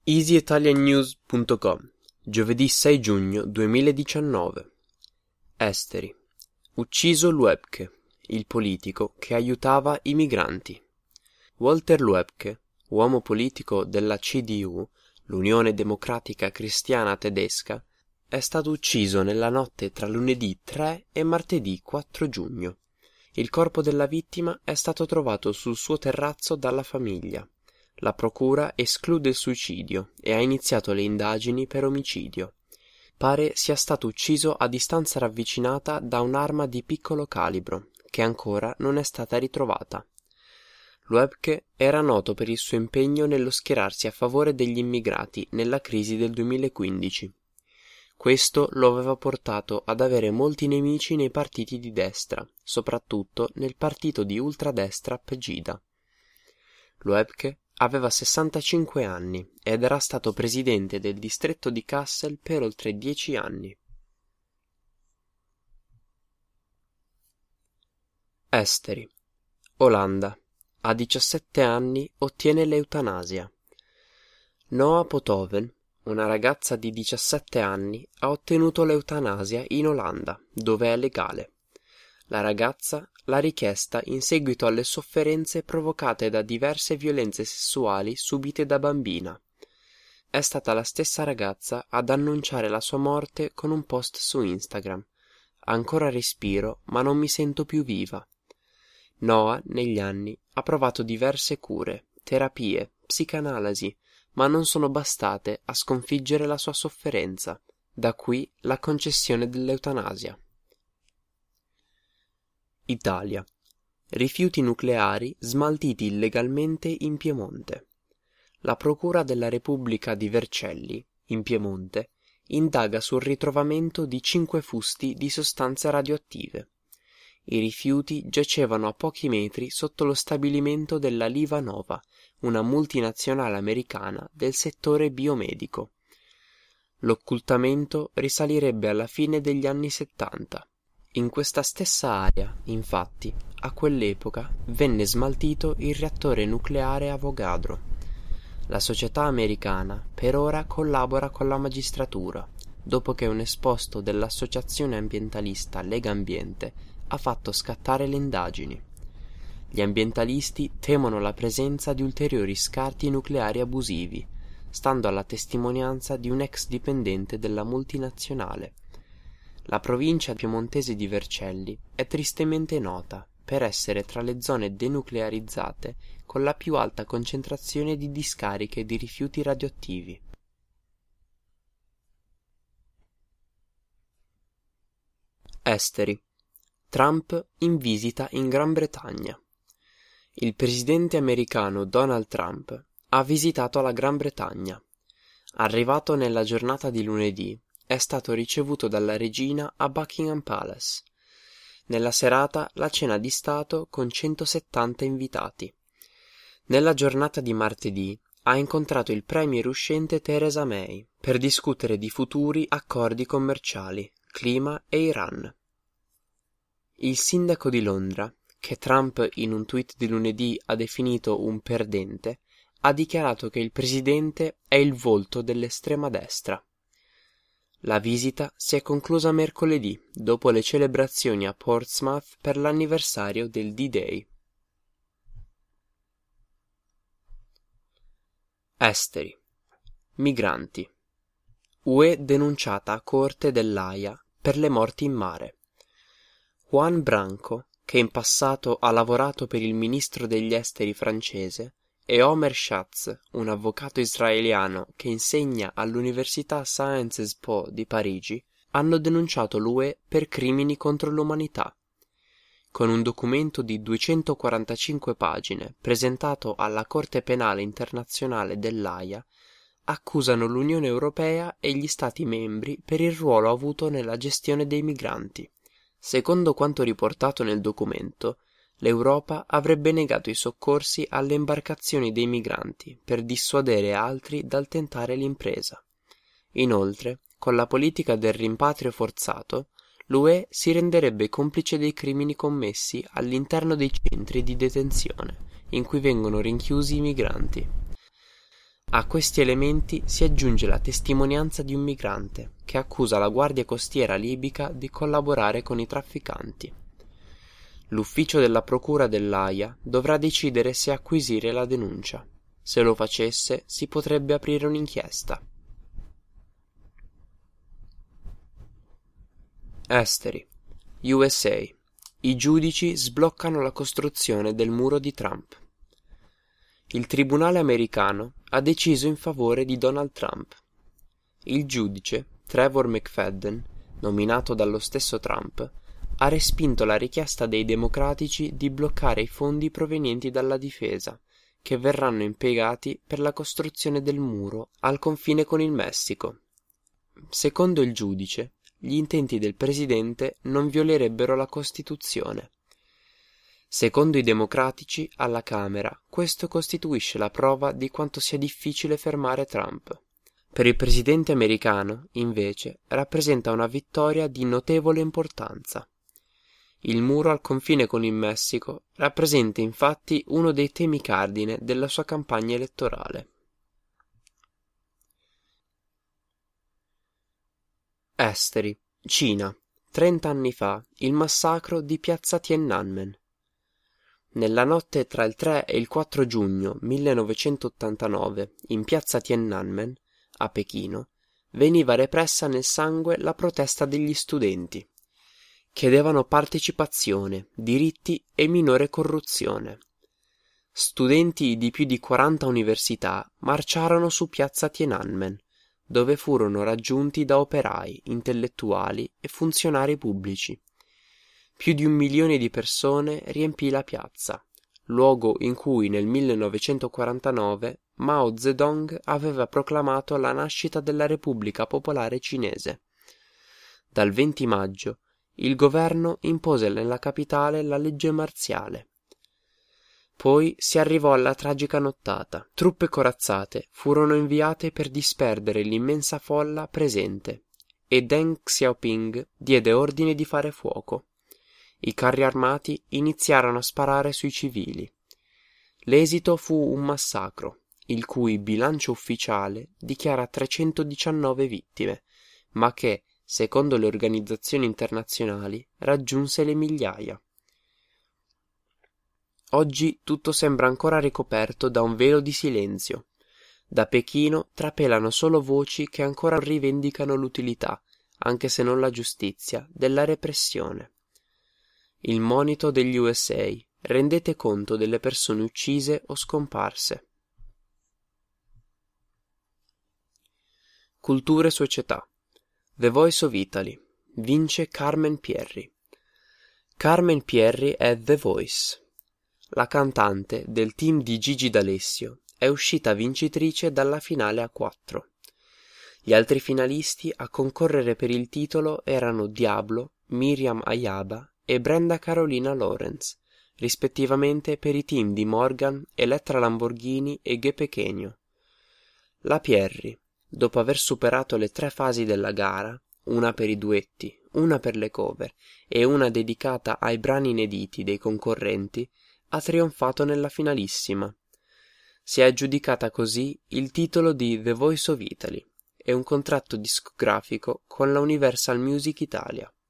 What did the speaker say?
EasyItalianNews.com, giovedì 6 giugno 2019. Esteri. Ucciso Luebke, il politico che aiutava i migranti. Walter Luebke, uomo politico della CDU, l'Unione Democratica Cristiana Tedesca, è stato ucciso nella notte tra lunedì 3 e martedì 4 giugno. Il corpo della vittima è stato trovato sul suo terrazzo dalla famiglia. La procura esclude il suicidio e ha iniziato le indagini per omicidio. Pare sia stato ucciso a distanza ravvicinata da un'arma di piccolo calibro, che ancora non è stata ritrovata. Luebke era noto per il suo impegno nello schierarsi a favore degli immigrati nella crisi del 2015. Questo lo aveva portato ad avere molti nemici nei partiti di destra, soprattutto nel partito di ultradestra Pegida. Luebke aveva 65 anni ed era stato presidente del distretto di Kassel per oltre 10 anni. Esteri. Olanda. A 17 anni ottiene l'eutanasia. Noa Pothoven, una ragazza di 17 anni, ha ottenuto l'eutanasia in Olanda, dove è legale. La ragazza l'ha richiesta in seguito alle sofferenze provocate da diverse violenze sessuali subite da bambina. È stata la stessa ragazza ad annunciare la sua morte con un post su Instagram. Ancora respiro, ma non mi sento più viva. Noa, negli anni, ha provato diverse cure, terapie, psicanalisi, ma non sono bastate a sconfiggere la sua sofferenza. Da qui la concessione dell'eutanasia. Italia. Rifiuti nucleari smaltiti illegalmente in Piemonte. La Procura della Repubblica di Vercelli, in Piemonte, indaga sul ritrovamento di 5 fusti di sostanze radioattive. I rifiuti giacevano a pochi metri sotto lo stabilimento della Livanova, una multinazionale americana del settore biomedico. L'occultamento risalirebbe alla fine degli anni 70. In questa stessa area, infatti, a quell'epoca venne smaltito il reattore nucleare Avogadro. La società americana per ora collabora con la magistratura, dopo che un esposto dell'associazione ambientalista Legambiente ha fatto scattare le indagini. Gli ambientalisti temono la presenza di ulteriori scarti nucleari abusivi, stando alla testimonianza di un ex dipendente della multinazionale. La provincia piemontese di Vercelli è tristemente nota per essere tra le zone denuclearizzate con la più alta concentrazione di discariche di rifiuti radioattivi. Esteri. Trump in visita in Gran Bretagna. Il presidente americano Donald Trump ha visitato la Gran Bretagna. Arrivato nella giornata di lunedì, è stato ricevuto dalla regina a Buckingham Palace. Nella serata la cena di Stato con 170 invitati. Nella giornata di martedì ha incontrato il premier uscente Theresa May per discutere di futuri accordi commerciali, clima e Iran. Il sindaco di Londra, che Trump in un tweet di lunedì ha definito un perdente, ha dichiarato che il presidente è il volto dell'estrema destra. La visita si è conclusa mercoledì, dopo le celebrazioni a Portsmouth per l'anniversario del D-Day. Esteri. Migranti. UE denunciata a Corte dell'Aia per le morti in mare. Juan Branco, che in passato ha lavorato per il ministro degli esteri francese, e Omer Schatz, un avvocato israeliano che insegna all'Università Sciences Po di Parigi, hanno denunciato l'UE per crimini contro l'umanità. Con un documento di 245 pagine presentato alla Corte Penale Internazionale dell'Aia, accusano l'Unione Europea e gli Stati membri per il ruolo avuto nella gestione dei migranti. Secondo quanto riportato nel documento, l'Europa avrebbe negato i soccorsi alle imbarcazioni dei migranti per dissuadere altri dal tentare l'impresa. Inoltre, con la politica del rimpatrio forzato, l'UE si renderebbe complice dei crimini commessi all'interno dei centri di detenzione, in cui vengono rinchiusi i migranti. A questi elementi si aggiunge la testimonianza di un migrante che accusa la guardia costiera libica di collaborare con i trafficanti. L'ufficio della procura dell'Aia dovrà decidere se acquisire la denuncia. Se lo facesse, si potrebbe aprire un'inchiesta. Esteri, USA. I giudici sbloccano la costruzione del muro di Trump. Il tribunale americano ha deciso in favore di Donald Trump. Il giudice, Trevor McFadden, nominato dallo stesso Trump, ha respinto la richiesta dei democratici di bloccare i fondi provenienti dalla difesa, che verranno impiegati per la costruzione del muro al confine con il Messico. Secondo il giudice, gli intenti del presidente non violerebbero la Costituzione. Secondo i democratici alla Camera, questo costituisce la prova di quanto sia difficile fermare Trump. Per il presidente americano, invece, rappresenta una vittoria di notevole importanza. Il muro al confine con il Messico rappresenta infatti uno dei temi cardine della sua campagna elettorale. Esteri, Cina. 30 anni fa, il massacro di piazza Tiananmen. Nella notte tra il 3 e il 4 giugno 1989, in piazza Tiananmen, a Pechino, veniva repressa nel sangue la protesta degli studenti. Chiedevano partecipazione, diritti e minore corruzione. Studenti di più di 40 università marciarono su piazza Tiananmen, dove furono raggiunti da operai, intellettuali e funzionari pubblici. Più di 1 milione di persone riempì la piazza, luogo in cui nel 1949 Mao Zedong aveva proclamato la nascita della Repubblica Popolare Cinese. Dal 20 maggio il governo impose nella capitale la legge marziale. Poi si arrivò alla tragica nottata. Truppe corazzate furono inviate per disperdere l'immensa folla presente e Deng Xiaoping diede ordine di fare fuoco. I carri armati iniziarono a sparare sui civili. L'esito fu un massacro, il cui bilancio ufficiale dichiara 319 vittime, ma che, secondo le organizzazioni internazionali, raggiunse le migliaia. Oggi tutto sembra ancora ricoperto da un velo di silenzio. Da Pechino trapelano solo voci che ancora rivendicano l'utilità, anche se non la giustizia, della repressione. Il monito degli USA: rendete conto delle persone uccise o scomparse. Cultura e società. The Voice of Italy. Vince Carmen Pierri. Carmen Pierri è The Voice. La cantante del team di Gigi D'Alessio è uscita vincitrice dalla finale a 4. Gli altri finalisti a concorrere per il titolo erano Diablo, Miriam Ayaba e Brenda Carolina Lawrence, rispettivamente per i team di Morgan, Elettra Lamborghini e Ghe Pequeno. La Pierri, dopo aver superato le 3 fasi della gara, una per i duetti, una per le cover e una dedicata ai brani inediti dei concorrenti, ha trionfato nella finalissima. Si è aggiudicata così il titolo di The Voice of Italy e un contratto discografico con la Universal Music Italia.